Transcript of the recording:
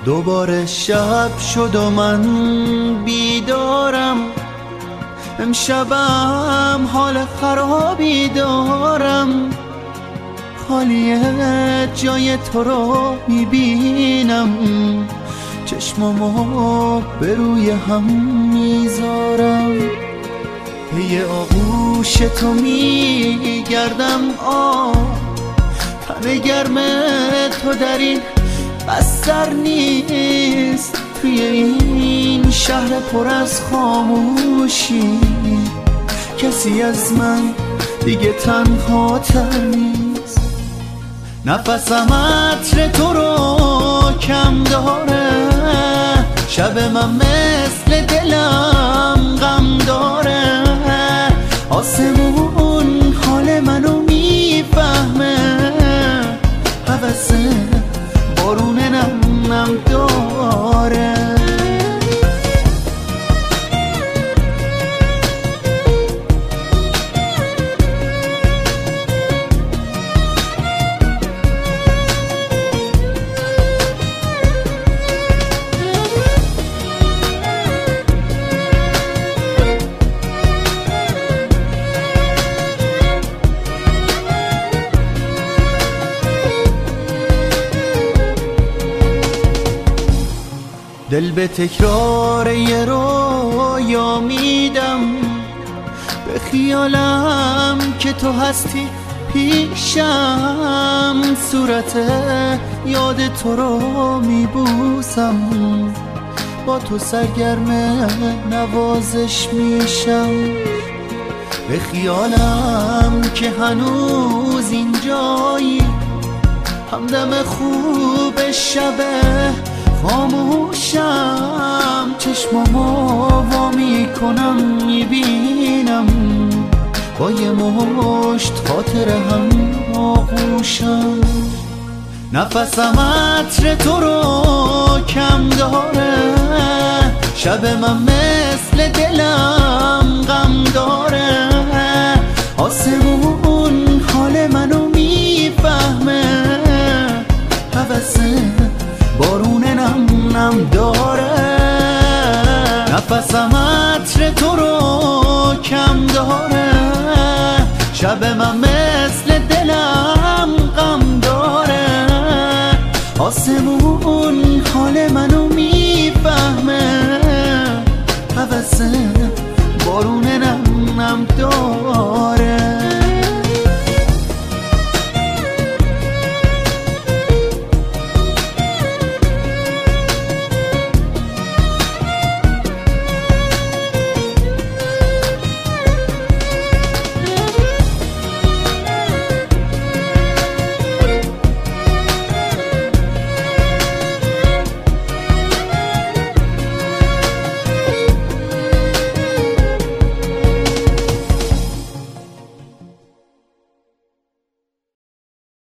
دوباره شب شد و من بیدارم، امشبم حال خرابی دارم، خالیه جای تو رو میبینم، چشمامو به روی هم میذارم، پی آغوش تو میگردم، تن گرم تو در این بستر نیست، توی این شهر پر از خاموشی کسی از من دیگه تنهاتر نیست. نفسم عطر تو رو کم داره، شب من مثل دلم غم داره، آسمون حال منو میفهمه، هوس بارون نم داره. دل به تکرار یه رویا میدم، به خیالم که تو هستی پیشم، صورت یاد تو رو میبوسم، با تو سرگرم نوازش میشم، به خیالم که هنوز اینجایی، همدم خوب شبه خاموشم، چشمامو وا میکنم میبینم، با یه مشت خاطر هم آغوشم. نفسم عطر تو رو کم داره، شب من مثل دلم غم داره، آسمون حال منو میفهمه، هوس بارون نم داره. نفسم عطر تو رو کم داره، شب من مثل دلم غم داره، آسمون حال منو